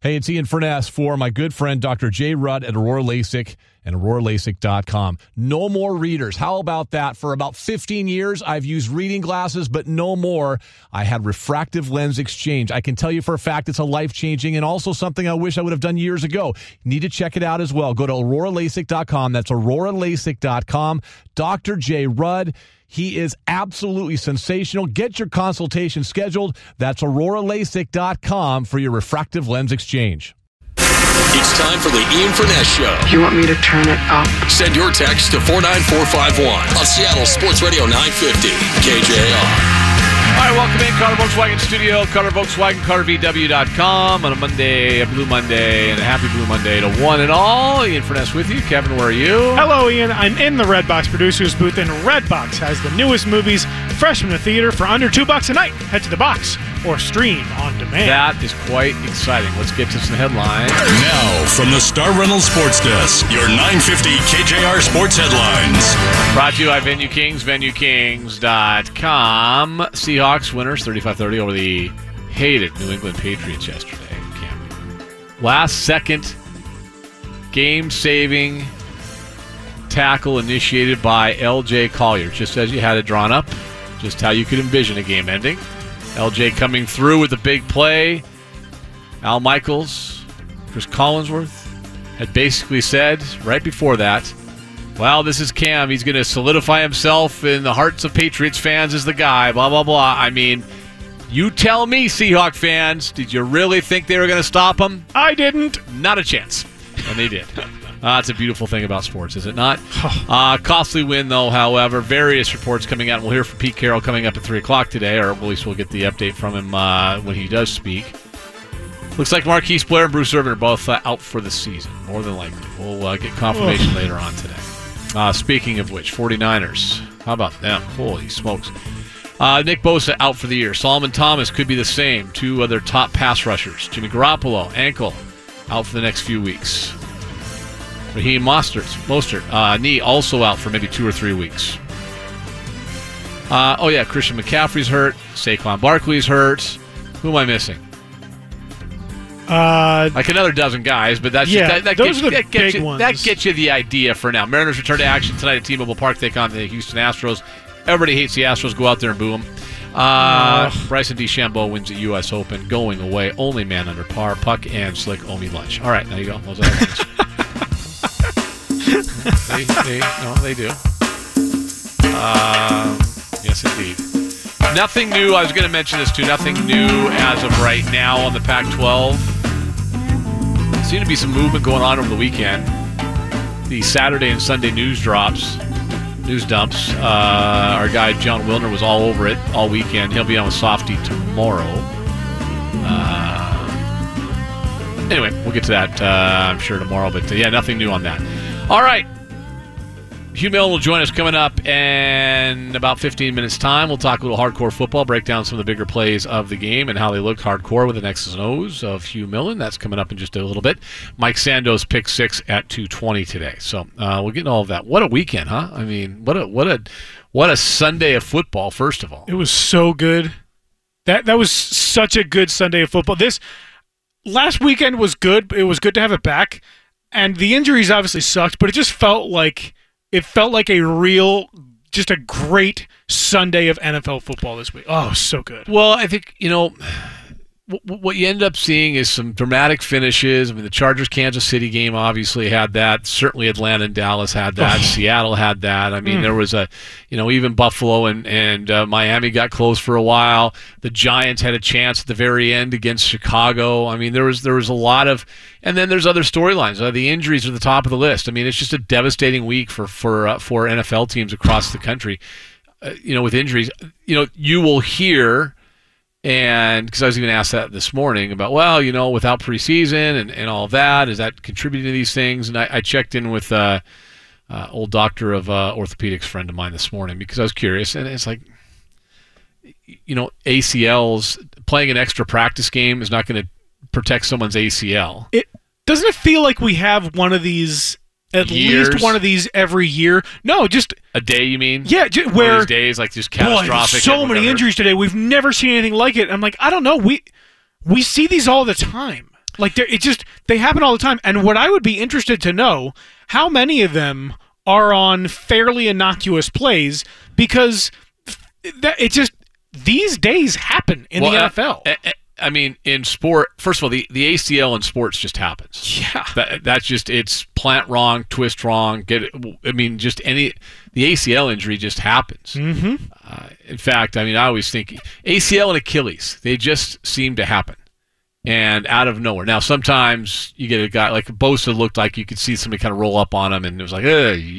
Hey, it's Ian Furness for my good friend Dr. Jay Rudd at Aurora LASIK and AuroraLASIK.com. No more readers. How about that? For about 15 years, I've used reading glasses, but no more. I had refractive lens exchange. I can tell you for a fact it's a life-changing and also something I wish I would have done years ago. You need to check it out as well. Go to AuroraLASIK.com. That's AuroraLASIK.com. Dr. Jay Rudd. He is absolutely sensational. Get your consultation scheduled. That's AuroraLASIK.com for your refractive lens exchange. It's time for the Ian Furness Show. You want me to turn it up? Send your text to 49451 on Seattle Sports Radio 950 KJR. All right, welcome in, Carter Volkswagen Studio, Carter Volkswagen, CarterVW.com on a Monday, a Blue Monday, and a happy Blue Monday to one and all. Ian Furness with you. Kevin, where are you? Hello, Ian. I'm in the Redbox producers booth, and Redbox has the newest movies fresh from the theater for under $2 a night. Head to the box or stream on demand. That is quite exciting. Let's get to some headlines. Now, from the Star Reynolds Sports Desk, your 950 KJR Sports Headlines. Brought to you by Venue Kings, VenueKings.com. Seahawks winners 35-30 over the hated New England Patriots yesterday. Last second game-saving tackle initiated by L.J. Collier. Just as you had it drawn up, just how you could envision a game ending. L.J. coming through with a big play. Al Michaels, Chris Collinsworth had basically said right before that, well, this is Cam. He's going to solidify himself in the hearts of Patriots fans as the guy, blah, blah, blah. I mean, you tell me, Seahawk fans, did you really think they were going to stop him? I didn't. Not a chance. And they did. That's a beautiful thing about sports, is it not? Costly win, though, however. Various reports coming out. We'll hear from Pete Carroll coming up at 3 o'clock today, or at least we'll get the update from him when he does speak. Looks like Marquise Blair and Bruce Irvin are both out for the season, more than likely. We'll get confirmation later on today. Speaking of which, 49ers. How about them? Holy smokes. Nick Bosa out for the year. Solomon Thomas could be the same. Two other top pass rushers. Jimmy Garoppolo, ankle, out for the next few weeks. Raheem Mostert, knee, also out for maybe 2 or 3 weeks. Christian McCaffrey's hurt. Saquon Barkley's hurt. Who am I missing? Like another dozen guys, but that gets you the idea for now. Mariners return to action tonight at T-Mobile Park. Take on the Houston Astros. Everybody hates the Astros. Go out there and boo them. Bryson DeChambeau wins the U.S. Open, going away. Only man under par. Puck and Slick owe me lunch. All right, there you go. Those are they do. Yes, indeed. Nothing new. I was going to mention this too. Nothing new as of right now on the Pac-12. Seemed to be some movement going on over the weekend. The Saturday and Sunday news dumps. Our guy John Wilner was all over it all weekend. He'll be on with Softy tomorrow. Anyway, we'll get to that, I'm sure, tomorrow. But, nothing new on that. All right. Hugh Millen will join us coming up in about 15 minutes' time. We'll talk a little hardcore football, break down some of the bigger plays of the game and how they looked hardcore with the X's and O's of Hugh Millen. That's coming up in just a little bit. Mike Sandoz pick 6 at 2:20 today. So we'll get into all of that. What a weekend, huh? I mean, what a Sunday of football, first of all. It was so good. That was such a good Sunday of football. This last weekend was good. It was good to have it back. And the injuries obviously sucked, but it just felt like just a great Sunday of NFL football this week. Oh, so good. Well, I think, what you end up seeing is some dramatic finishes. I mean, the Chargers-Kansas City game obviously had that. Certainly Atlanta and Dallas had that. Seattle had that. I mean, there was even Buffalo and Miami got close for a while. The Giants had a chance at the very end against Chicago. I mean, there was a lot of, and then there's other storylines. The injuries are the top of the list. I mean, it's just a devastating week for NFL teams across the country. With injuries, you will hear. And because I was even asked that this morning about, without preseason and all of that, is that contributing to these things? And I checked in with old doctor of orthopedics friend of mine this morning because I was curious. And it's like, ACLs, playing an extra practice game is not going to protect someone's ACL. Doesn't it feel like we have one of these, at least one of these every year? No, just a day, you mean? Yeah, one of these days, like just catastrophic. So many injuries today. We've never seen anything like it. I'm like, I don't know. We see these all the time. Like they happen all the time. And what I would be interested to know, how many of them are on fairly innocuous plays, because these days happen in the NFL. I mean, in sport, first of all, the ACL in sports just happens. Yeah. That's just, it's plant wrong, twist wrong. The ACL injury just happens. Mm-hmm. In fact, I mean, I always think ACL and Achilles, they just seem to happen. And out of nowhere. Now, sometimes you get a guy like Bosa looked like you could see somebody kind of roll up on him, and it was like,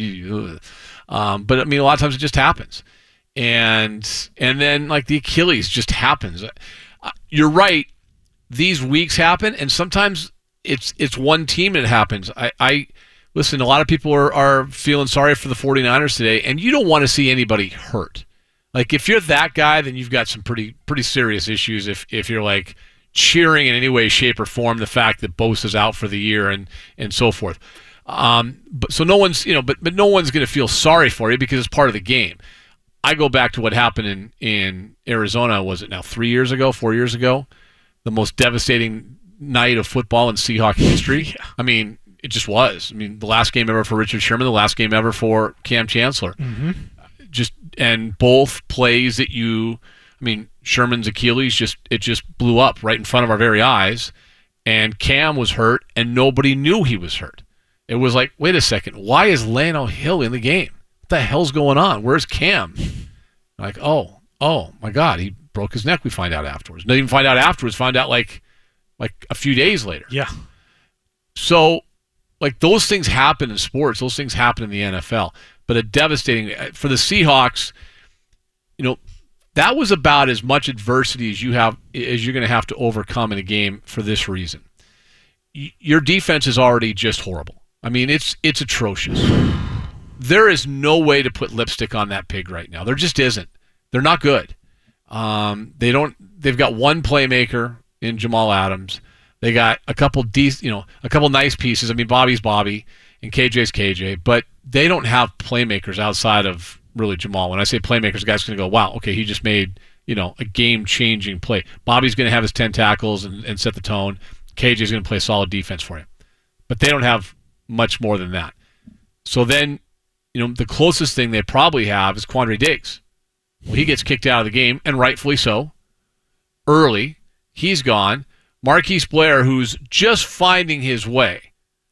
but I mean, a lot of times it just happens. And then like the Achilles just happens. You're right. These weeks happen, and sometimes it's one team that happens. I listen, a lot of people are feeling sorry for the 49ers today, and you don't want to see anybody hurt. Like, if you're that guy, then you've got some pretty serious issues if you're like cheering in any way, shape, or form the fact that Bosa's out for the year and so forth. But so no one's, but no one's going to feel sorry for you because it's part of the game. I go back to what happened in Arizona, was it now 4 years ago? The most devastating night of football in Seahawks history. Yeah. I mean, it just was. I mean, the last game ever for Richard Sherman, the last game ever for Cam Chancellor. Mm-hmm. And both plays that Sherman's Achilles it just blew up right in front of our very eyes, and Cam was hurt, and nobody knew he was hurt. It was like, wait a second, why is Lano Hill in the game? What the hell's going on? Where's Cam? Like, oh my God, he broke his neck. We find out afterwards. Didn't even find out afterwards. Find out like a few days later. Yeah. So, like, those things happen in sports. Those things happen in the NFL. But a devastating for the Seahawks. That was about as much adversity as you're going to have to overcome in a game for this reason. Your defense is already just horrible. I mean, it's atrocious. There is no way to put lipstick on that pig right now. There just isn't. They're not good. They've got one playmaker in Jamal Adams. They got a couple nice pieces. I mean, Bobby's Bobby and KJ's KJ, but they don't have playmakers outside of really Jamal. When I say playmakers, the guy's going to go, wow, okay, he just made, a game-changing play. Bobby's going to have his 10 tackles and set the tone. KJ's going to play solid defense for you. But they don't have much more than that. So then, the closest thing they probably have is Quandre Diggs. Well, he gets kicked out of the game, and rightfully so. Early, he's gone. Marquise Blair, who's just finding his way,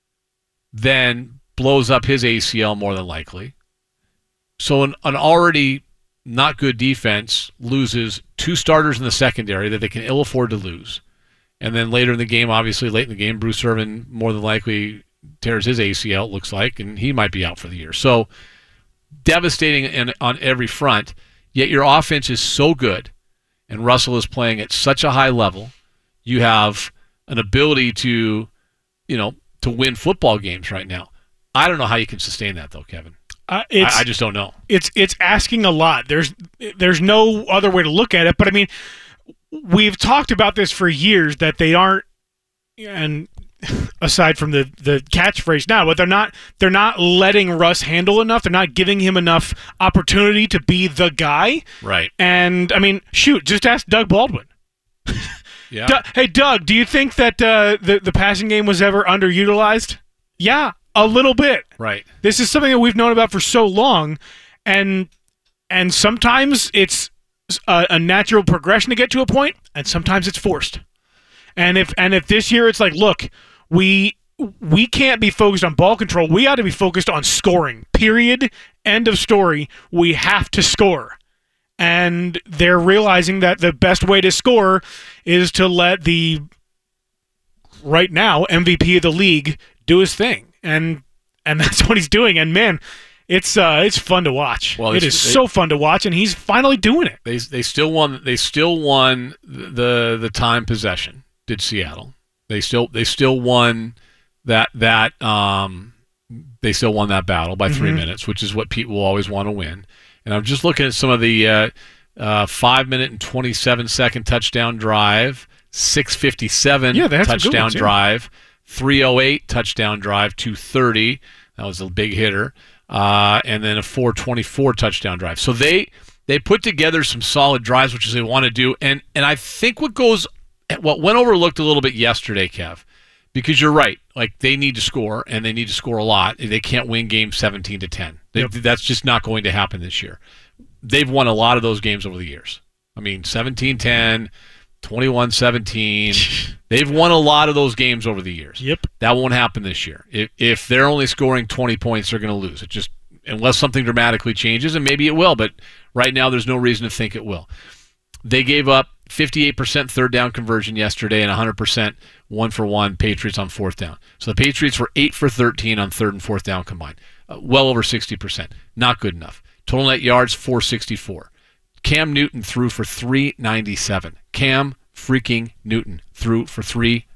then blows up his ACL more than likely. So an already not good defense loses two starters in the secondary that they can ill afford to lose. And then later in the game, obviously late in the game, Bruce Irvin more than likely tears his ACL, it looks like, and he might be out for the year. So devastating on every front, yet your offense is so good, and Russell is playing at such a high level. You have an ability to win football games right now. I don't know how you can sustain that, though, Kevin. I just don't know. It's asking a lot. There's no other way to look at it. But I mean, we've talked about this for years, that they aren't, and aside from the catchphrase now, but they're not letting Russ handle enough. They're not giving him enough opportunity to be the guy. Right. And I mean, shoot, just ask Doug Baldwin. Yeah. Hey, Doug, do you think that the passing game was ever underutilized? Yeah. A little bit. Right. This is something that we've known about for so long, and sometimes it's a natural progression to get to a point, and sometimes it's forced. And if this year it's like, look, we can't be focused on ball control. We ought to be focused on scoring. Period. End of story. We have to score. And they're realizing that the best way to score is to let the right now MVP of the league do his thing. And that's what he's doing. And man, it's fun to watch. Well, it is so fun to watch, and he's finally doing it. They still won the time possession. Did Seattle? They still won that they still won that battle by 3 minutes, which is what Pete will always want to win. And I'm just looking at some of the 5 minute and 27-second touchdown drive, 6:57 touchdown drive. 3:08 touchdown drive, 2:30. That was a big hitter. And then a 4:24 touchdown drive. So they put together some solid drives, which is they want to do. And I think what went overlooked a little bit yesterday, Kev, Because you're right. Like, they need to score, and they need to score a lot. They can't win games 17-10. That's just not going to happen this year. They've won a lot of those games over the years. I mean, 17-10, 21-17. They've won a lot of those games over the years. Yep. That won't happen this year. If they're only scoring 20 points, they're going to lose. It just, unless something dramatically changes, and maybe it will, but right now there's no reason to think it will. They gave up 58% third down conversion yesterday and 100% 1-for-1 Patriots on fourth down. So the Patriots were 8 for 13 on third and fourth down combined. Well over 60%. Not good enough. Total net yards, 464. Cam Newton threw for 397. Cam freaking Newton threw for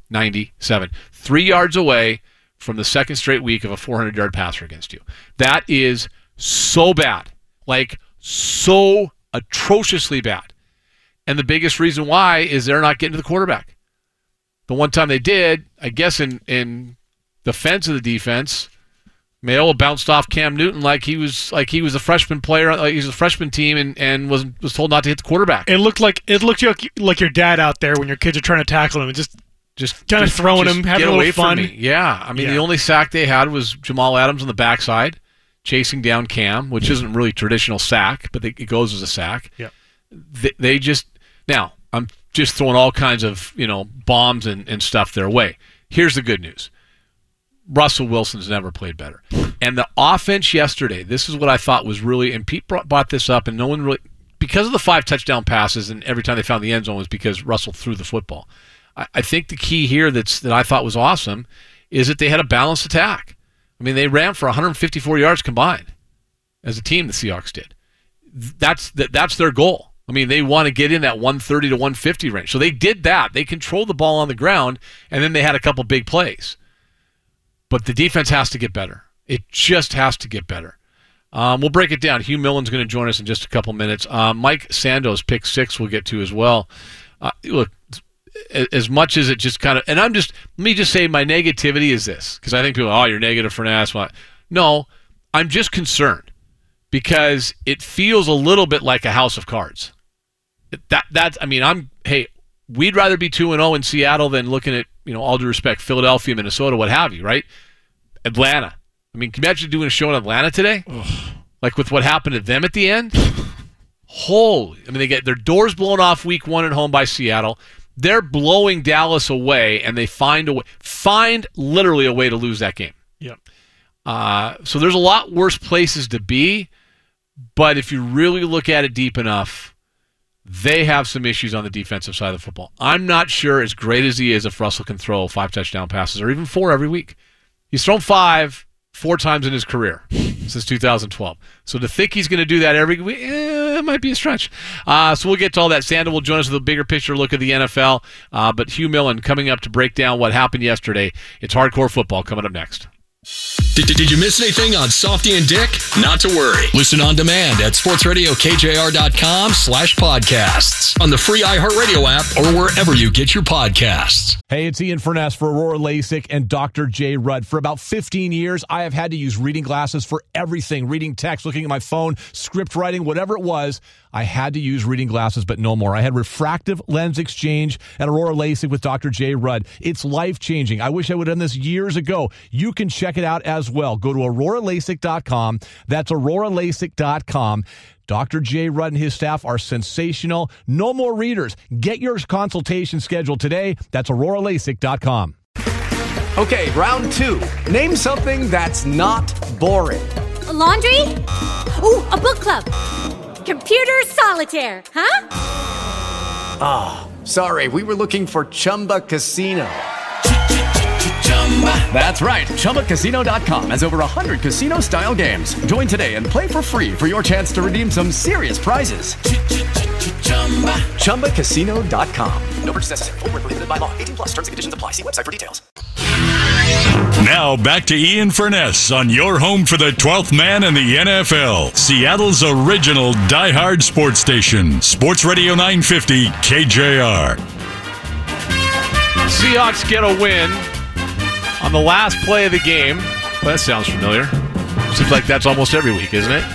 397. 3 yards away from the second straight week of a 400-yard passer against you. That is so bad. Like, so atrociously bad. And the biggest reason why is they're not getting to the quarterback. The one time they did, I guess in defense of the defense, Mayo bounced off Cam Newton like he was a freshman player, like he was a freshman team, and was told not to hit the quarterback. It looked like your dad out there when your kids are trying to tackle him and just kind of throwing him, having a little fun. Yeah, I mean, the only sack they had was Jamal Adams on the backside, chasing down Cam, which isn't really traditional sack, but it goes as a sack. Yeah, they just. Now, I'm just throwing all kinds of, bombs and stuff their way. Here's the good news. Russell Wilson's never played better. And the offense yesterday, this is what I thought was really, and Pete brought this up, and no one really, because of the 5 touchdown passes, and every time they found the end zone was because Russell threw the football. I think the key here that I thought was awesome is that they had a balanced attack. I mean, they ran for 154 yards combined as a team, the Seahawks did. That's their goal. I mean, they want to get in that 130 to 150 range. So they did that. They controlled the ball on the ground, and then they had a couple big plays. But the defense has to get better. It just has to get better. We'll break it down. Hugh Millen's going to join us in just a couple minutes. Mike Sandoz, pick 6, we'll get to as well. Look, as much as it just kind of, and let me just say my negativity is this, because I think people, you're negative for Nass. No, I'm just concerned because it feels a little bit like a house of cards. We'd rather be 2-0 in Seattle than looking at, all due respect, Philadelphia, Minnesota, what have you, right? Atlanta. I mean, can you imagine doing a show in Atlanta today? Like with what happened to them at the end? They get their doors blown off week 1 at home by Seattle. They're blowing Dallas away, and they find literally a way to lose that game. Yep. So there's a lot worse places to be, but if you really look at it deep enough, they have some issues on the defensive side of the football. I'm not sure, as great as he is, if Russell can throw 5 touchdown passes or even 4 every week. He's thrown 4 times in his career since 2012. So to think he's going to do that every week, it might be a stretch. So we'll get to all that. Sandal will join us with a bigger picture look at the NFL. But Hugh Millen coming up to break down what happened yesterday. It's Hardcore Football coming up next. Did you miss anything on Softy and Dick? Not to worry. Listen on demand at sportsradiokjr.com/podcasts, on the free iHeartRadio app, or wherever you get your podcasts. Hey, it's Ian Furness for Aurora LASIK and Dr. J. Rudd. For about 15 years, I have had to use reading glasses for everything. Reading text, looking at my phone, script writing, whatever it was. I had to use reading glasses, but no more. I had refractive lens exchange at Aurora LASIK with Dr. J. Rudd. It's life-changing. I wish I would have done this years ago. You can check it out as well. Go to auroralasik.com. That's auroralasik.com. Dr. J. Rudd and his staff are sensational. No more readers. Get your consultation scheduled today. That's auroralasik.com. Okay, round 2. Name something that's not boring. A laundry? Ooh, a book club. Computer solitaire, huh? Sorry, we were looking for Chumba Casino. That's right. ChumbaCasino.com has over 100 casino-style games. Join today and play for free for your chance to redeem some serious prizes. ChumbaCasino.com. No purchase necessary. Void where prohibited by law. 18+. Terms and conditions apply. See website for details. Now back to Ian Furness on your home for the 12th man in the NFL. Seattle's original diehard sports station. Sports Radio 950 KJR. Seahawks get a win on the last play of the game. Well, that sounds familiar. Seems like that's almost every week, isn't it?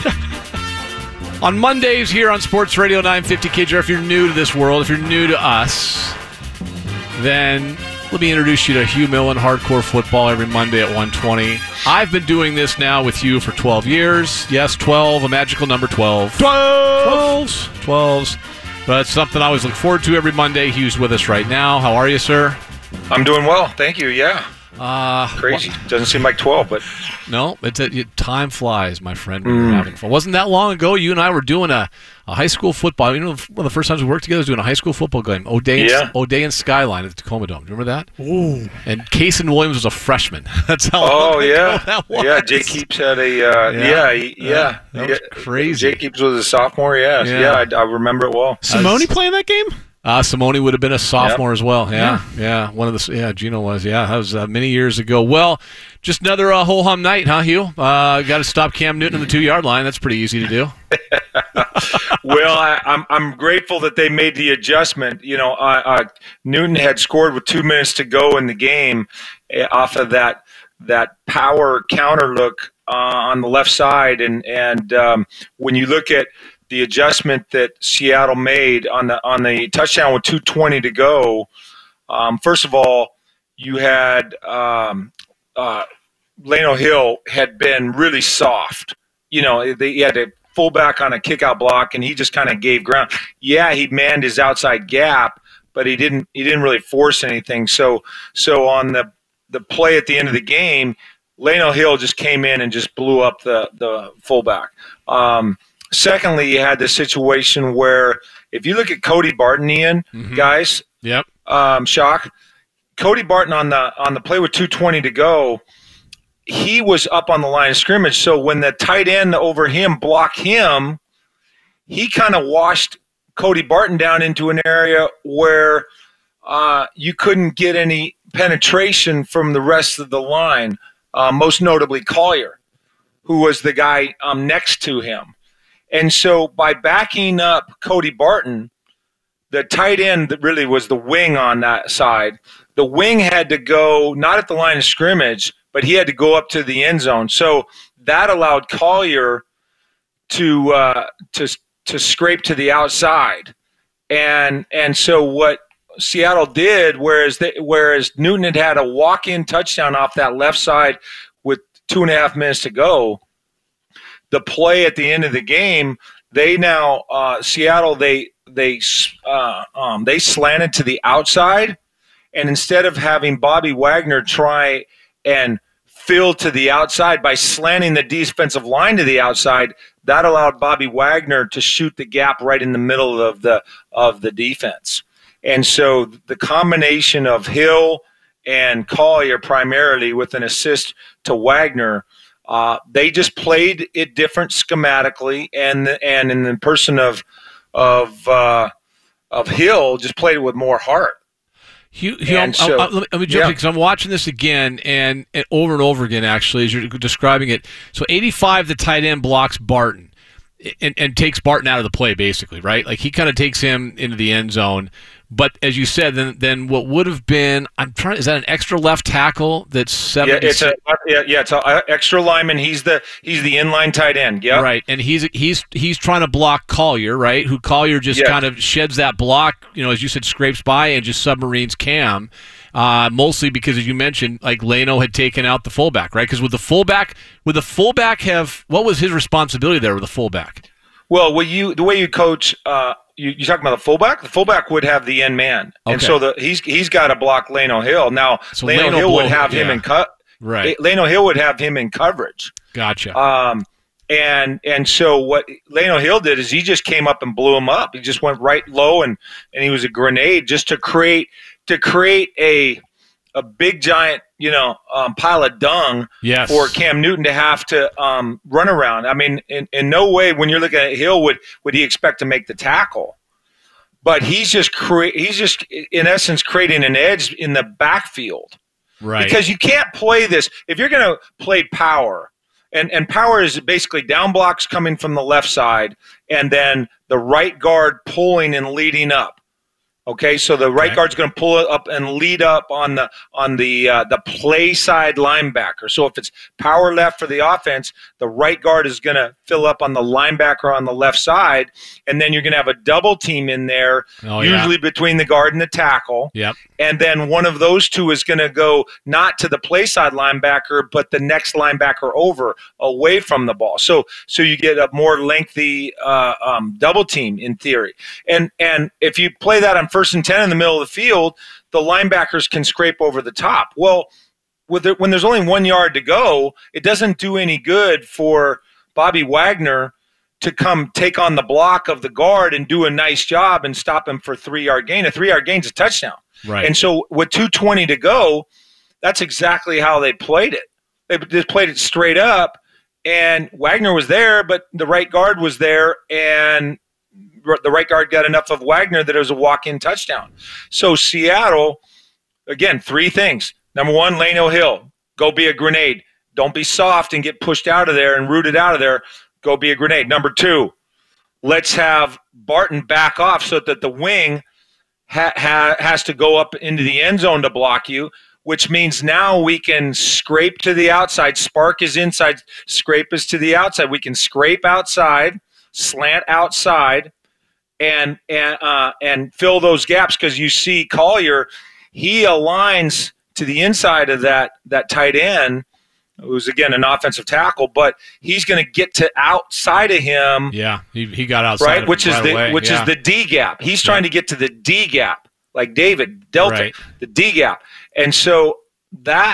On Mondays here on Sports Radio 950 KJR, if you're new to this world, if you're new to us, then Let me introduce you to Hugh Millen, Hardcore Football, every Monday at 1:20. I've been doing this now with you for 12 years. Yes, 12, a magical number 12. 12s. But it's something I always look forward to every Monday. Hugh's with us right now. How are you, sir? I'm doing well, thank you. Yeah. Crazy. Doesn't seem like 12, but no, time flies, my friend. When you're having fun. Wasn't that long ago? You and I were doing a high school football. You know, one of the first times we worked together was doing a high school football game. O'Day and Skyline at the Tacoma Dome. Do you remember that? Ooh. And Cason Williams was a freshman. That's how. That was. Yeah. Jake Keeps had a. That was crazy. Jake Keeps was a sophomore. Yeah. I remember it well. Simone playing that game? Simone would have been a sophomore as well. Yeah. One of the. Yeah, Gino was. Yeah, that was many years ago. Well, just another whole hum night, huh, Hugh? Got to stop Cam Newton on the 2-yard line. That's pretty easy to do. Well, I'm grateful that they made the adjustment. You know, Newton had scored with 2 minutes to go in the game off of that power counter look on the left side, and when you look at the adjustment that Seattle made on the touchdown with 2:20 to go, first of all, you had Lano Hill had been really soft. You know, he had a fullback on a kick-out block, and he just kind of gave ground. Yeah, he manned his outside gap, but he didn't really force anything. So on the play at the end of the game, Lano Hill just came in and just blew up the fullback. Secondly, you had the situation where if you look at Cody Barton, Ian, guys, shock. Cody Barton on the play with 2:20 to go, he was up on the line of scrimmage. So when the tight end over him blocked him, he kind of washed Cody Barton down into an area where you couldn't get any penetration from the rest of the line, most notably Collier, who was the guy next to him. And so by backing up Cody Barton, the tight end that really was the wing on that side, the wing had to go not at the line of scrimmage, but he had to go up to the end zone. So that allowed Collier to scrape to the outside. And so what Seattle did, whereas Newton had a walk-in touchdown off that left side with 2.5 minutes to go, the play at the end of the game, they now Seattle they slanted to the outside, and instead of having Bobby Wagner try and fill to the outside by slanting the defensive line to the outside, that allowed Bobby Wagner to shoot the gap right in the middle of the defense. And so the combination of Hill and Collier primarily with an assist to Wagner, they just played it different schematically, and in the person of Hill just played it with more heart. Hugh, let me jump in because I'm watching this again and over again, actually, as you're describing it. So 85, the tight end blocks Barton and takes Barton out of the play, basically, right? Like he kind of takes him into the end zone. But as you said, then what would have been, is that an extra left tackle that's 70? It's an extra lineman. He's the inline tight end. Yeah, right. And he's trying to block Collier, right? Who Collier just kind of sheds that block, as you said, scrapes by and just submarines Cam. Mostly because, as you mentioned, like Lano had taken out the fullback, right? Because would the fullback have, what was his responsibility there with the fullback? Well, the way you coach. You talking about the fullback? The fullback would have the end man, and so he's got to block Lano Hill. Now, so Lano Hill would have him in right. Lano Hill would have him in coverage. Gotcha. And so what Lano Hill did is he just came up and blew him up. He just went right low, and he was a grenade just to create a big giant pile of dung for Cam Newton to have to run around. I mean, in no way when you're looking at Hill would he expect to make the tackle, but he's just in essence creating an edge in the backfield, right? Because you can't play this if you're going to play power, and power is basically down blocks coming from the left side, and then the right guard pulling and leading up. Okay, so the right guard's going to pull it up and lead up on the play side linebacker. So if it's power left for the offense, the right guard is going to fill up on the linebacker on the left side, and then you're going to have a double team in there, usually between the guard and the tackle. Yep. And then one of those two is going to go not to the play side linebacker, but the next linebacker over, away from the ball. So you get a more lengthy double team in theory. And if you play that on 1st and 10 in the middle of the field, the linebackers can scrape over the top. Well, when there's only 1 yard to go, it doesn't do any good for Bobby Wagner to come take on the block of the guard and do a nice job and stop him for a 3-yard gain. A 3-yard gain is a touchdown. Right. And so with 2:20 to go, that's exactly how they played it. They just played it straight up, and Wagner was there, but the right guard was there, and the right guard got enough of Wagner that it was a walk-in touchdown. So Seattle, again, 3 things. Number 1, Lano Hill, go be a grenade. Don't be soft and get pushed out of there and rooted out of there. Go be a grenade. Number 2, let's have Barton back off so that the wing has to go up into the end zone to block you, which means now we can scrape to the outside. Spark is inside. Scrape is to the outside. We can scrape outside, slant outside, and fill those gaps, because you see Collier, he aligns to the inside of that tight end, who's, again, an offensive tackle, but he's going to get to outside of him. Yeah, he got outside, right, which is is the D gap. He's trying to get to the D gap, like David Delta, the D gap, and so that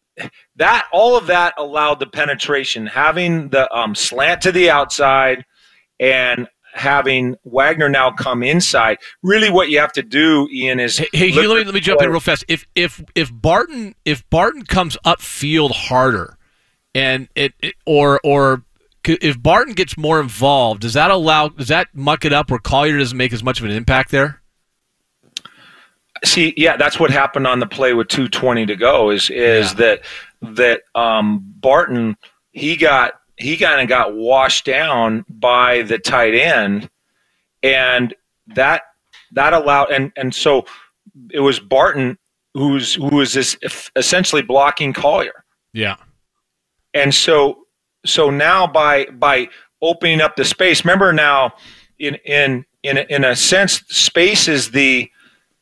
all of that allowed the penetration, having the slant to the outside, and having Wagner now come inside. Really, what you have to do, Ian, is let me jump in real fast. If Barton comes upfield harder, and if Barton gets more involved, does that muck it up where Collier doesn't make as much of an impact there? See, yeah, that's what happened on the play with 2:20 to go. Is that Barton, he kind of got washed down by the tight end, and that allowed, and so it was Barton who was this essentially blocking Collier. Yeah. And so now by opening up the space, remember now in a sense, space is the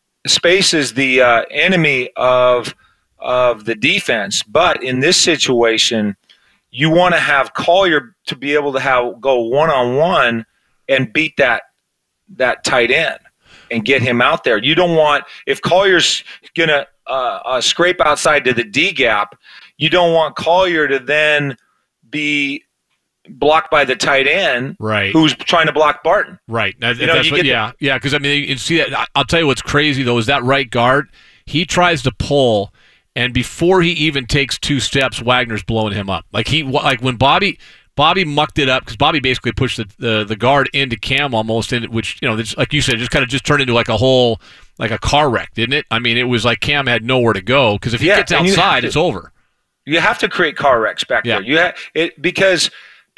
enemy of the defense, but in this situation, you want to have Collier to be able to go one-on-one and beat that tight end and get him out there. You don't want, if Collier's going to scrape outside to the D gap, you don't want Collier to then be blocked by the tight end, right, who's trying to block Barton. Right. Because, I mean, you see that. I'll tell you what's crazy, though, is that right guard, he tries to pull, and before he even takes 2 steps, Wagner's blowing him up. Like when Bobby mucked it up, because Bobby basically pushed the guard into Cam almost, which, like you said, just turned into like a car wreck, didn't it? I mean, it was like Cam had nowhere to go, because if he gets outside, it's over. You have to create car wrecks back there. Because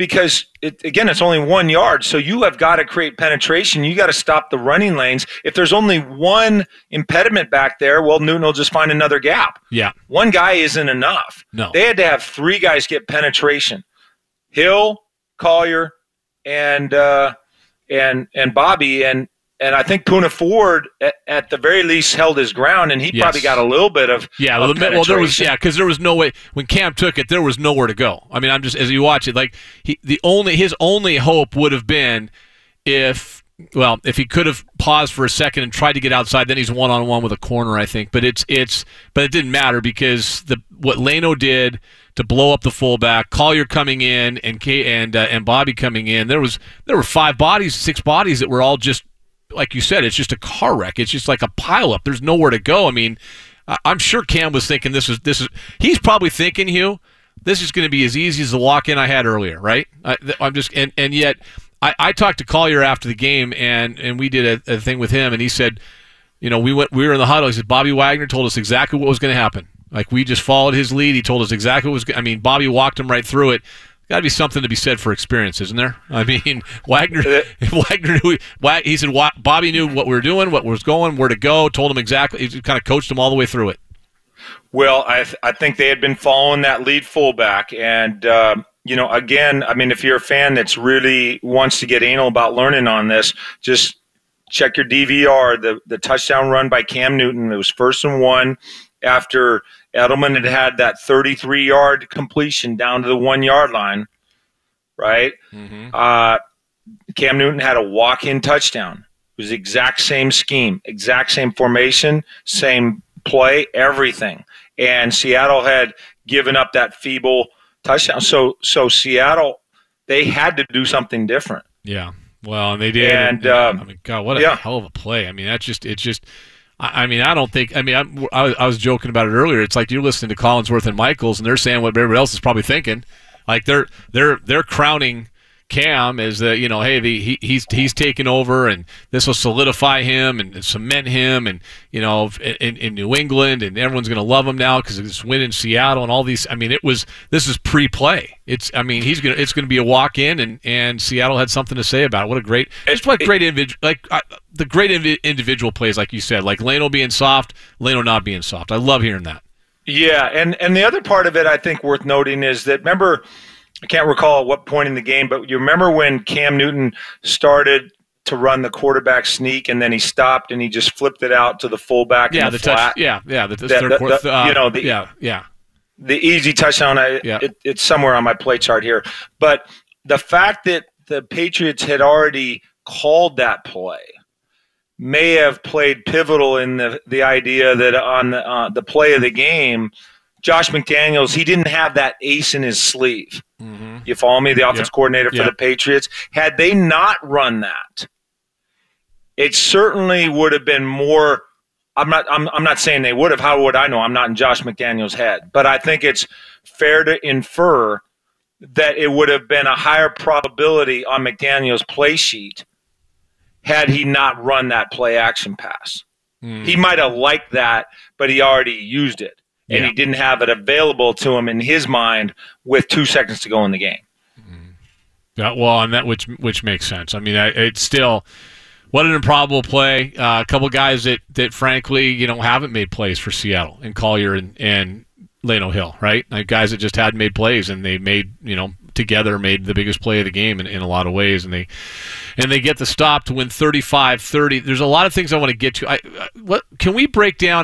it's only 1 yard, so you have got to create penetration. You got to stop the running lanes. If there's only one impediment back there, well, Newton will just find another gap. Yeah, one guy isn't enough. No, they had to have 3 guys get penetration: Hill, Collier, and Bobby, and I think Poona Ford at the very least held his ground, and he probably got a little bit of penetration. Because there was no way when Cam took it, there was nowhere to go. I mean, I'm just, as you watch it, like his only hope would have been if he could have paused for a second and tried to get outside, then he's one-on-one with a corner, I think. But it didn't matter, because what Lano did to blow up the fullback, Collier coming in and Bobby coming in, there were 6 bodies that were all just, like you said, it's just a car wreck. It's just like a pileup. There's nowhere to go. I mean, I'm sure Cam was thinking this is. He's probably thinking, Hugh, this is going to be as easy as the walk-in I had earlier, right? And yet I talked to Collier after the game, and we did a thing with him, and he said, we were in the huddle. He said Bobby Wagner told us exactly what was going to happen. Like, we just followed his lead. He told us exactly what was. I mean, Bobby walked him right through it. got to be something to be said for experience, isn't there? I mean, Wagner knew. He said Bobby knew what we were doing, what was going, where to go. Told him exactly. He kind of coached him all the way through it. Well, I think they had been following that lead fullback, and again, I mean, if you're a fan that's really wants to get anal about learning on this, just check your DVR. The touchdown run by Cam Newton. It was 1st and 1 after Edelman had that 33-yard completion down to the 1-yard line, right? Mm-hmm. Cam Newton had a walk-in touchdown. It was the exact same scheme, exact same formation, same play, everything. And Seattle had given up that feeble touchdown. So Seattle, they had to do something different. Yeah. Well, and they did. And I mean, God, what a hell of a play. I mean, I don't think. I mean, I was joking about it earlier. It's like you're listening to Collinsworth and Michaels, and they're saying what everybody else is probably thinking. Like they're crowning Cam as the, hey, he's taken over, and this will solidify him and cement him, and in New England, and everyone's going to love him now because of this win in Seattle and all these. I mean, this is pre-play. It's going to be a walk-in, and Seattle had something to say about it. What a great the great individual plays, like you said, like Leno being soft, Leno not being soft. I love hearing that. Yeah, and the other part of it I think worth noting is that, remember, I can't recall at what point in the game, but you remember when Cam Newton started to run the quarterback sneak, and then he stopped and he just flipped it out to the fullback. Yeah, in the flat. Third quarter. The easy touchdown. It's somewhere on my play chart here, but the fact that the Patriots had already called that play may have played pivotal in the idea that on the play of the game, Josh McDaniels, he didn't have that ace in his sleeve. Mm-hmm. You follow me? The offense coordinator for the Patriots. Had they not run that, it certainly would have been more. I'm not saying they would have. How would I know? I'm not in Josh McDaniels' head. But I think it's fair to infer that it would have been a higher probability on McDaniels' play sheet had he not run that play action pass. Mm. He might have liked that, but he already used it. And he didn't have it available to him in his mind with 2 seconds to go in the game. Yeah, well, and that which makes sense. I mean, it's still what an improbable play. A couple guys that frankly, haven't made plays for Seattle, and Collier and Leno Hill, right? Like guys that just hadn't made plays, and they made together made the biggest play of the game in a lot of ways, and they get the stop to win 35-30. There's a lot of things I want to get to. What can we break down?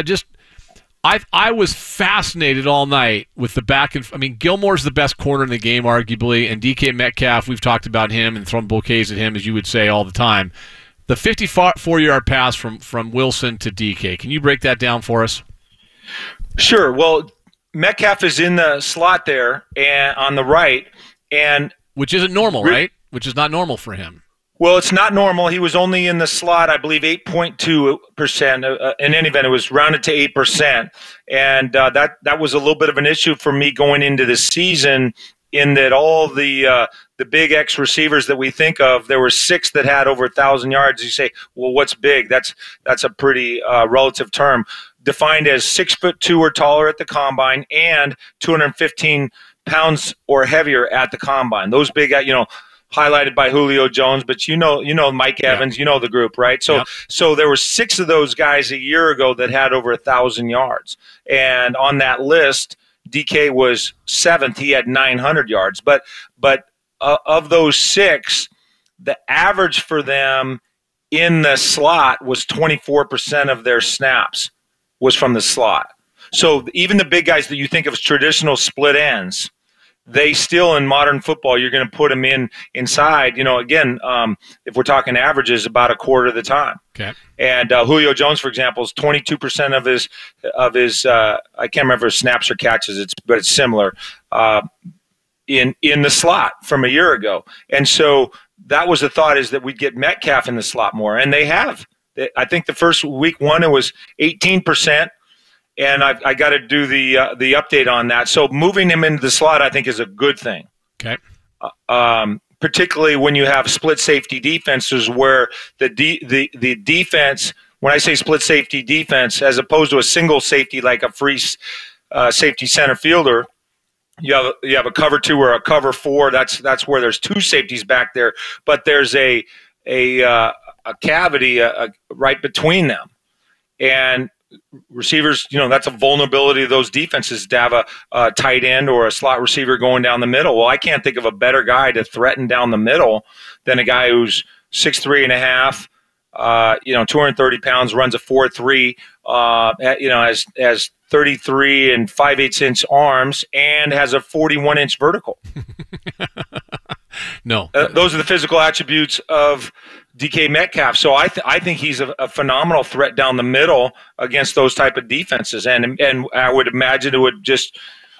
I was fascinated all night with the back and. I mean, Gilmore's the best corner in the game, arguably, and DK Metcalf. We've talked about him and thrown bouquets at him, as you would say, all the time. The 54-yard pass from Wilson to DK. Can you break that down for us? Sure. Well, Metcalf is in the slot there and on the right, and which isn't normal, right? Which is not normal for him. Well, it's not normal. He was only in the slot, I believe, 8.2%. In any event, it was rounded to 8%. And that was a little bit of an issue for me going into the season, in that all the big X receivers that we think of, there were 6 that had over 1,000 yards. You say, well, what's big? That's a pretty relative term. Defined as 6'2" or taller at the combine and 215 pounds or heavier at the combine. Those big, highlighted by Julio Jones, but Mike Evans, the group, right? So there were 6 of those guys a year ago that had over 1,000 yards. And on that list, DK was 7th. He had 900 yards. But of those 6, the average for them in the slot was 24% of their snaps was from the slot. So even the big guys that you think of as traditional split ends, they still, in modern football, you're going to put them inside. Again, if we're talking averages, about a quarter of the time. Okay. And Julio Jones, for example, is 22% of his I can't remember his snaps or catches, but it's similar in the slot from a year ago. And so that was the thought, is that we'd get Metcalf in the slot more, and they have. I think the first week one it was 18%. And I got to do the update on that. So moving him into the slot, I think, is a good thing. Okay. Particularly when you have split safety defenses, where the defense, when I say split safety defense, as opposed to a single safety like a free safety center fielder, you have a cover 2 or a cover 4. That's where there's 2 safeties back there, but there's a cavity right between them, and receivers, that's a vulnerability of those defenses to have a tight end or a slot receiver going down the middle. Well, I can't think of a better guy to threaten down the middle than a guy who's 6'3" and a half, 230 pounds, runs a 4.3, has 33 and 5/8 inch arms, and has a 41-inch vertical. No, those are the physical attributes of DK Metcalf. So I think he's a phenomenal threat down the middle against those type of defenses, and I would imagine it would just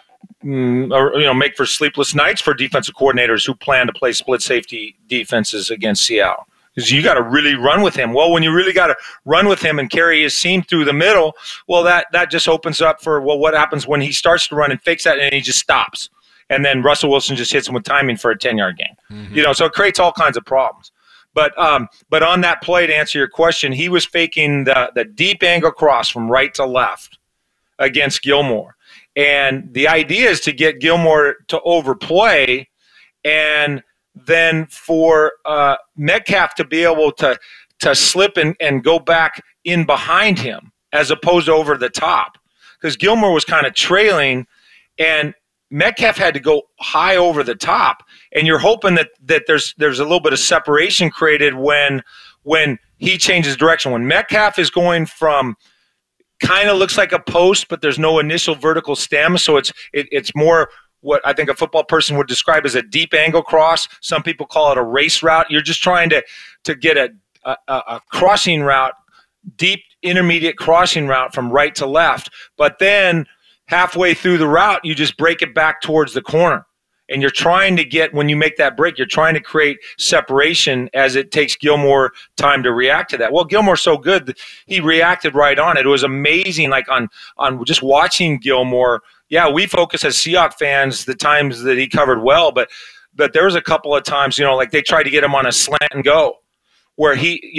make for sleepless nights for defensive coordinators who plan to play split safety defenses against Seattle, because you got to really run with him. Well, when you really got to run with him and carry his seam through the middle, well, that just opens up for what happens when he starts to run and fakes that and he just stops. And then Russell Wilson just hits him with timing for a 10-yard gain. Mm-hmm. So it creates all kinds of problems. But on that play, to answer your question, he was faking the deep angle cross from right to left against Gilmore. And the idea is to get Gilmore to overplay, and then for Metcalf to be able to slip and go back in behind him as opposed to over the top. Because Gilmore was kind of trailing, and Metcalf had to go high over the top, and you're hoping that there's a little bit of separation created when he changes direction. When Metcalf is going from kind of looks like a post, but there's no initial vertical stem, so it's more what I think a football person would describe as a deep angle cross. Some people call it a race route. You're just trying to get a crossing route, deep intermediate crossing route from right to left, but then halfway through the route, you just break it back towards the corner. And you're trying to get, when you make that break, you're trying to create separation as it takes Gilmore time to react to that. Well, Gilmore's so good that he reacted right on it. It was amazing, like on just watching Gilmore. Yeah, we focus as Seahawks fans the times that he covered well, but there was a couple of times, like they tried to get him on a slant and go, where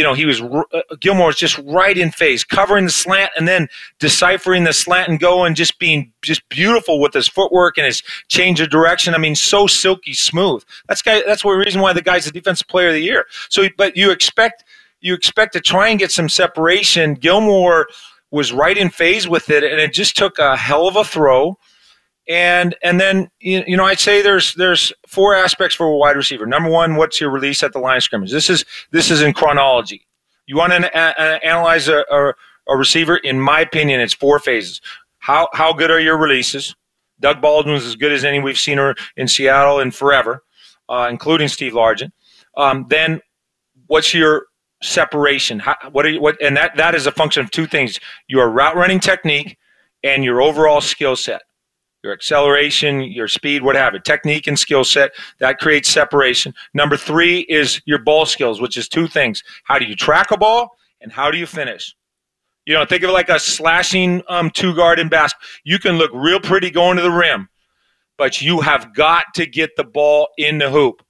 Gilmore was just right in phase, covering the slant and then deciphering the slant and go, and just being just beautiful with his footwork and his change of direction. I mean, so silky smooth. That's the reason why the guy's the defensive player of the year. So, but you expect to try and get some separation. Gilmore was right in phase with it, and it just took a hell of a throw. And then I'd say there's 4 aspects for a wide receiver. Number 1, what's your release at the line of scrimmage? This is in chronology. You want to analyze a receiver? In my opinion, it's 4 phases. How good are your releases? Doug Baldwin's as good as any we've seen her in Seattle in forever, including Steve Largent. Then what's your separation? And that is a function of 2 things: your route running technique and your overall skill set. Your acceleration, your speed, what have you, technique and skill set, that creates separation. Number 3 is your ball skills, which is 2 things. How do you track a ball, and how do you finish? Think of it like a slashing 2-guard in basketball. You can look real pretty going to the rim, but you have got to get the ball in the hoop.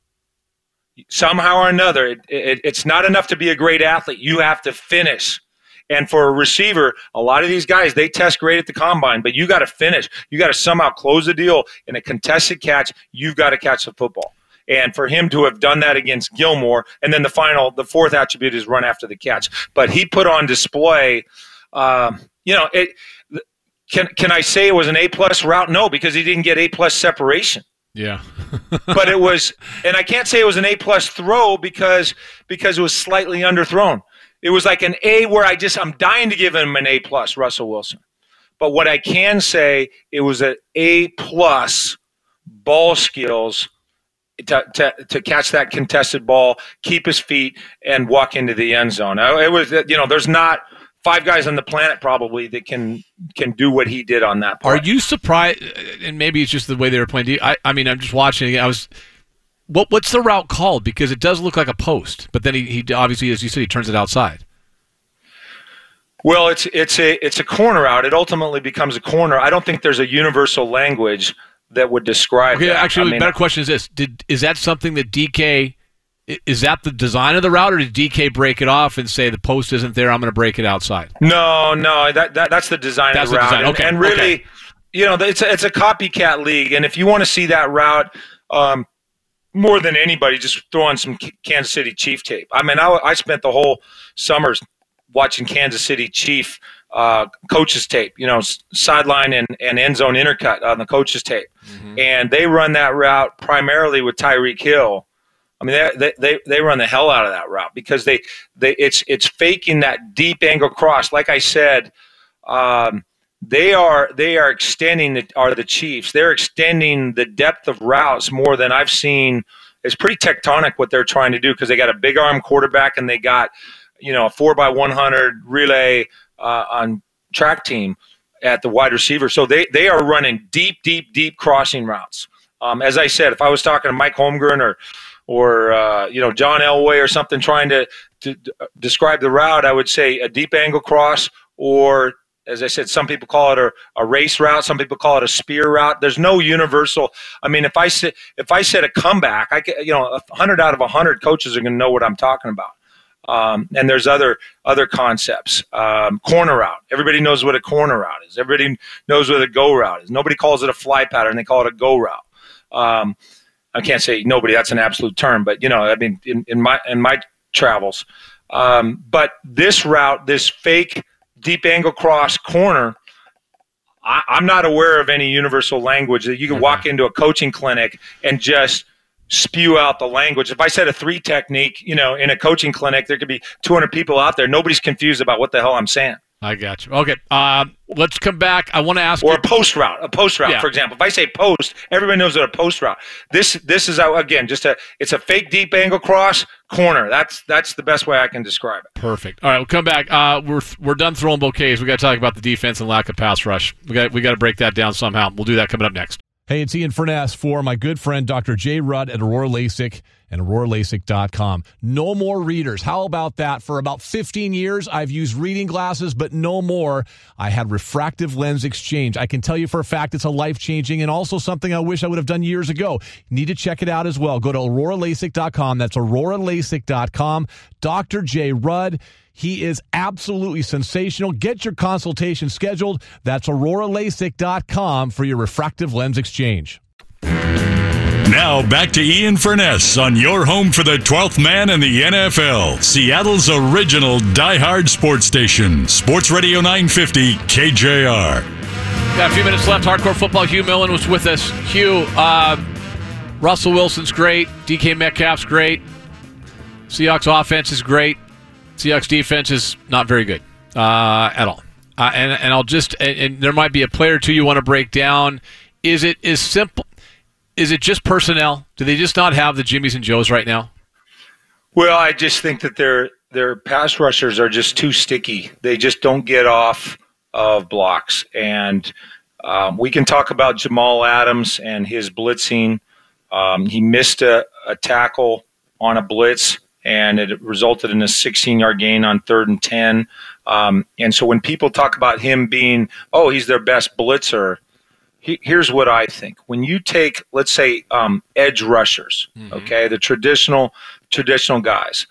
Somehow or another, it's not enough to be a great athlete. You have to finish. And for a receiver, a lot of these guys, they test great at the combine, but you got to finish. You got to somehow close the deal in a contested catch. You've got to catch the football. And for him to have done that against Gilmore, and then the 4th attribute is run after the catch. But he put on display, can I say it was an A+ route? No, because he didn't get A+ separation. Yeah. But it was, and I can't say it was an A+ throw because it was slightly underthrown. It was like an A where I'm dying to give him an A+, Russell Wilson. But what I can say, it was an A+ ball skills to catch that contested ball, keep his feet, and walk into the end zone. It was, there's not 5 guys on the planet probably that can do what he did on that part. Are you surprised? And maybe it's just the way they were playing. I'm just watching it. What's the route called? Because it does look like a post, but then he obviously, as you said, he turns it outside. Well, it's a corner route. It ultimately becomes a corner. I don't think there's a universal language that would describe that. Actually, the better question is this: is that something that DK? Is that the design of the route, or did DK break it off and say the post isn't there? I'm going to break it outside. No, that's the design of the route. Design. Okay. And really. Okay. it's a copycat league, and if you want to see that route more than anybody, just throw on some Kansas City Chief tape. I mean, I spent the whole summers watching Kansas City Chief coaches tape, sideline and end zone intercut on the coaches tape. Mm-hmm. And they run that route primarily with Tyreek Hill. I mean, they run the hell out of that route because it's faking that deep angle cross. Like I said, they are extending the Chiefs. They're extending the depth of routes more than I've seen. It's pretty tectonic what they're trying to do because they got a big arm quarterback and they got a 4x100 relay on track team at the wide receiver. So they are running deep crossing routes. As I said, if I was talking to Mike Holmgren or John Elway or something trying to describe the route, I would say a deep angle cross, or as I said, some people call it a race route, some people call it a spear route. There's no universal. I mean, if I said a comeback, 100 out of 100 coaches are going to know what I'm talking about. And there's other concepts. Corner route. Everybody knows what a corner route is. Everybody knows what a go route is. Nobody calls it a fly pattern. They call it a go route. I can't say nobody. That's an absolute term. But, in my travels. But this route, this fake deep angle cross corner, I'm not aware of any universal language that you can walk into a coaching clinic and just spew out the language. If I said a 3 technique, in a coaching clinic, there could be 200 people out there. Nobody's confused about what the hell I'm saying. I got you. Okay, let's come back. I want to ask you. Or a post route, yeah. For example. If I say post, everybody knows what a post route. This is, again, it's a fake deep angle cross corner. That's the best way I can describe it. Perfect. All right, we'll come back. We're done throwing bouquets. We got to talk about the defense and lack of pass rush. We got to break that down somehow. We'll do that coming up next. Hey, it's Ian Furness for my good friend Dr. Jay Rudd at Aurora LASIK and AuroraLASIK.com. No more readers. How about that? For about 15 years, I've used reading glasses, but no more. I had refractive lens exchange. I can tell you for a fact it's a life-changing and also something I wish I would have done years ago. You need to check it out as well. Go to AuroraLASIK.com. That's AuroraLASIK.com. Dr. Jay Rudd. He is absolutely sensational. Get your consultation scheduled. That's AuroraLASIK.com for your refractive lens exchange. Now back to Ian Furness on your home for the 12th man in the NFL, Seattle's original diehard sports station, Sports Radio 950 KJR. Got a few minutes left. Hardcore Football. Hugh Millen was with us. Hugh, Russell Wilson's great. DK Metcalf's great. Seahawks offense is great. Seahawks defense is not very good at all. And I'll just and there might be a player or two you want to break down. Is it as simple? Is it just personnel? Do they just not have the Jimmies and Joes right now? Well, I just think that their pass rushers are just too sticky. They just don't get off of blocks. And we can talk about Jamal Adams and his blitzing. He missed a tackle on a blitz, and it resulted in a 16-yard gain on 3rd and 10. And so when people talk about him being, he's their best blitzer, here's what I think. When you take, let's say, edge rushers, okay, the traditional guys,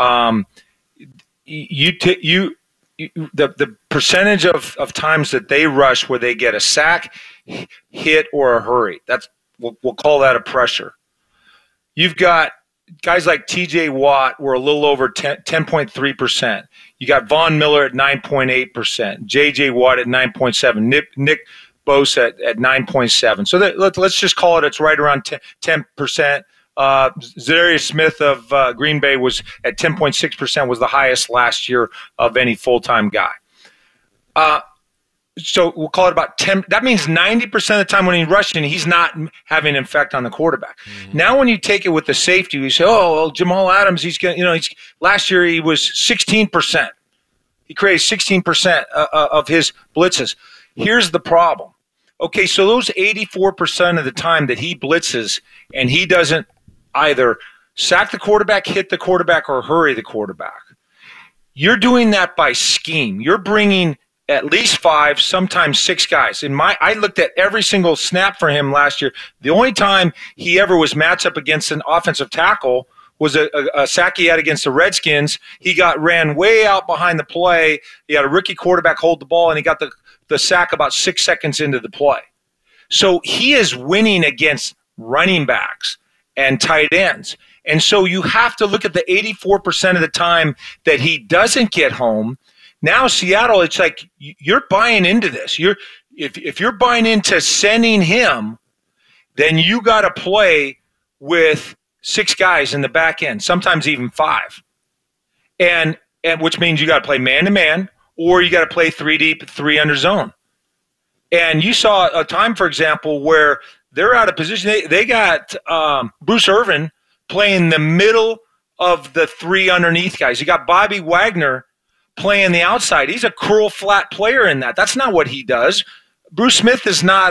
the percentage of times that they rush where they get a sack, hit, or a hurry, we'll call that a pressure. You've got guys like T.J. Watt were a little over 10.3%. You got Von Miller at 9.8%, J.J. Watt at 9.7%, Nick Bosa at 9.7%. So let's just call it's right around 10%. Zadarius Smith of Green Bay was at 10.6%, was the highest last year of any full-time guy. So we'll call it about 10. That means 90% of the time when he's rushing, he's not having an effect on the quarterback. Now, when you take it with the safety, you say, Jamal Adams, last year he was 16%. He created 16% of his blitzes. Here's the problem. Okay, so those 84% of the time that he blitzes and he doesn't either sack the quarterback, hit the quarterback, or hurry the quarterback, you're doing that by scheme. You're bringing at least 5, sometimes 6 guys. I looked at every single snap for him last year. The only time he ever was matched up against an offensive tackle was a sack he had against the Redskins. He ran way out behind the play. He had a rookie quarterback hold the ball, and he got the the sack about 6 seconds into the play. So he is winning against running backs and tight ends. And so you have to look at the 84% of the time that he doesn't get home. Now Seattle, it's like you're buying into this. If you're buying into sending him, then you got to play with 6 guys in the back end, sometimes even 5. And which means you got to play man-to-man, or you got to play 3 deep, 3 under zone. And you saw a time, for example, where they're out of position. They got Bruce Irvin playing the middle of the 3 underneath guys. You got Bobby Wagner playing the outside. He's a curl flat player in that. That's not what he does. Bruce Smith is not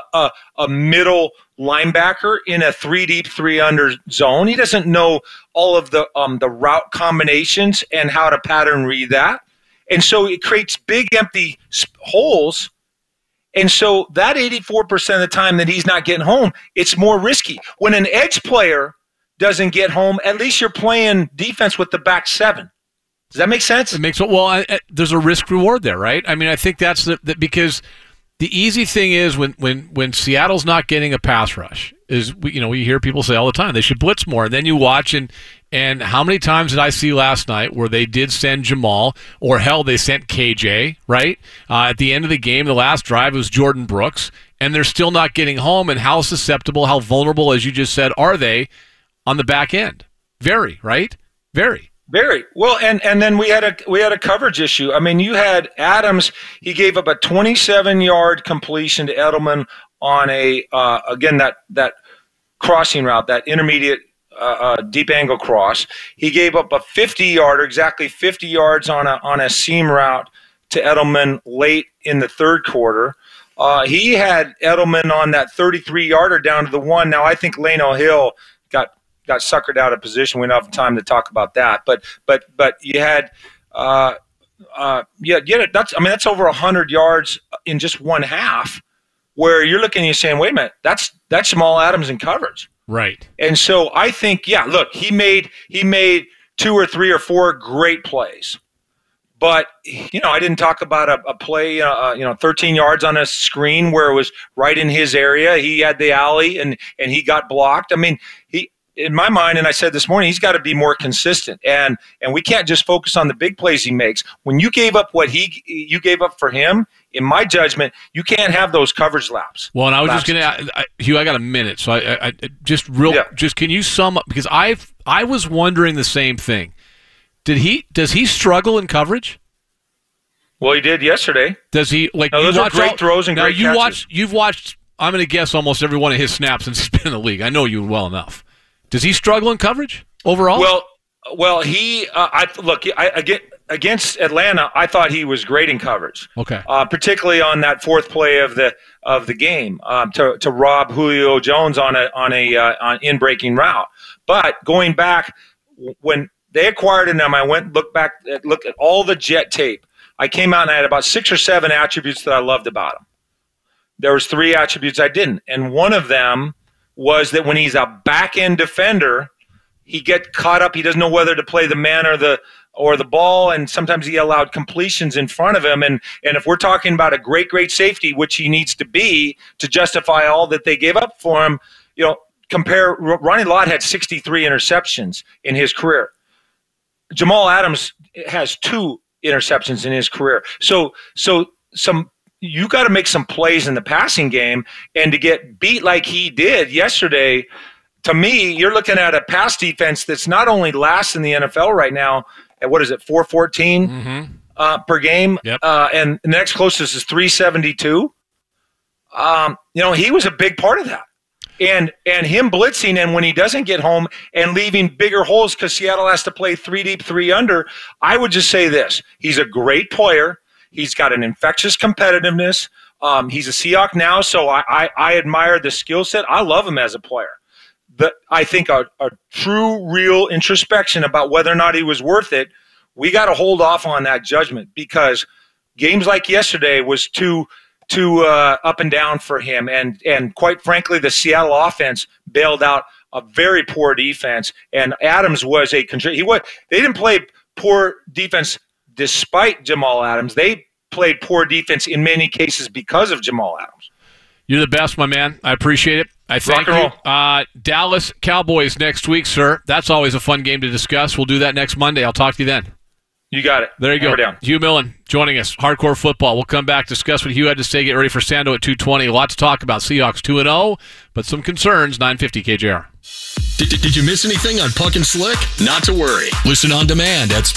a middle linebacker in a 3 deep, 3 under zone. He doesn't know all of the route combinations and how to pattern read that. And so it creates big empty holes. And so that 84% of the time that he's not getting home, it's more risky. When an edge player doesn't get home, at least you're playing defense with the back 7. Does that make sense? It makes there's a risk reward there, right? I mean, I think that's because the easy thing is when Seattle's not getting a pass rush is we hear people say all the time they should blitz more. And then you watch and how many times did I see last night where they did send Jamal, or hell, they sent KJ, right? At the end of the game, the last drive was Jordan Brooks, and they're still not getting home. And how susceptible, how vulnerable, as you just said, are they on the back end? Very, right? Very. Very well, and then we had a coverage issue. I mean, you had Adams. He gave up a 27-yard completion to Edelman on again that crossing route, that intermediate deep angle cross. He gave up a 50-yarder, exactly 50 yards on a seam route to Edelman late in the third quarter. He had Edelman on that 33-yarder down to the 1. Now I think Lano Hill got suckered out of position. We don't have time to talk about that. But you had that's over 100 yards in just one half, where you're looking and you're saying, wait a minute, that's Jamal Adams in coverage. Right. And so I think, look, he made 2 or 3 or 4 great plays. But, I didn't talk about a play, 13 yards on a screen where it was right in his area. He had the alley and he got blocked. I mean, in my mind, and I said this morning, he's got to be more consistent, and we can't just focus on the big plays he makes. When you gave up what you gave up for him, in my judgment, you can't have those coverage laps. Well, and I was just going to, Hugh, I got a minute, so I just can you sum up, because I was wondering the same thing. Does he struggle in coverage? Well, he did yesterday. Does he those are great throws and great catches. You've watched. I'm going to guess almost every one of his snaps since he's been in the league. I know you well enough. Does he struggle in coverage overall? Well, he against Atlanta, I thought he was great in coverage. Okay, particularly on that fourth play of the game to rob Julio Jones on an in breaking route. But going back when they acquired him, I went looked at all the Jet tape. I came out and I had about 6 or 7 attributes that I loved about him. There was 3 attributes I didn't, and one of them was that when he's a back-end defender, he gets caught up. He doesn't know whether to play the man or the ball, and sometimes he allowed completions in front of him. And if we're talking about a great safety, which he needs to be to justify all that they gave up for him, compare Ronnie Lott had 63 interceptions in his career. Jamal Adams has 2 interceptions in his career. So you got to make some plays in the passing game, and to get beat like he did yesterday, to me, you're looking at a pass defense that's not only last in the NFL right now at 414 per game, yep. And the next closest is 372. He was a big part of that. And him blitzing, and when he doesn't get home and leaving bigger holes because Seattle has to play 3 deep, 3 under, I would just say this. He's a great player. He's got an infectious competitiveness. He's a Seahawk now, so I admire the skill set. I love him as a player. I think a true, real introspection about whether or not he was worth it, we got to hold off on that judgment, because games like yesterday was too up and down for him. And quite frankly, the Seattle offense bailed out a very poor defense, and Adams was a contributor. They didn't play poor defense despite Jamal Adams. They played poor defense in many cases because of Jamal Adams. You're the best, my man. I appreciate it. I thank Rock and you. Dallas Cowboys next week, sir. That's always a fun game to discuss. We'll do that next Monday. I'll talk to you then. You got it. There you go. Down. Hugh Millen joining us. Hardcore Football. We'll come back, discuss what Hugh had to say, get ready for Sando at 2:20. A lot to talk about. Seahawks 2-0, but some concerns. 950 KJR. Did you miss anything on Puck and Slick? Not to worry. Listen on demand at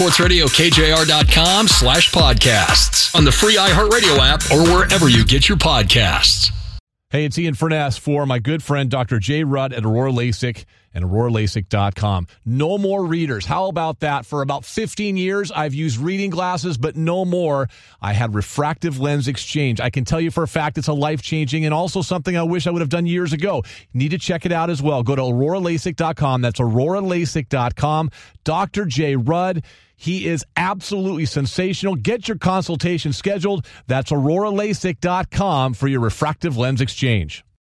sportsradiokjr.com/podcasts, on the free iHeartRadio app, or wherever you get your podcasts. Hey, it's Ian Furness for my good friend Dr. Jay Rudd at Aurora LASIK and AuroraLASIK.com. No more readers. How about that? For about 15 years, I've used reading glasses, but no more. I had refractive lens exchange. I can tell you for a fact it's a life-changing and also something I wish I would have done years ago. You need to check it out as well. Go to AuroraLASIK.com. That's AuroraLASIK.com. Dr. Jay Rudd. He is absolutely sensational. Get your consultation scheduled. That's AuroraLASIK.com for your refractive lens exchange.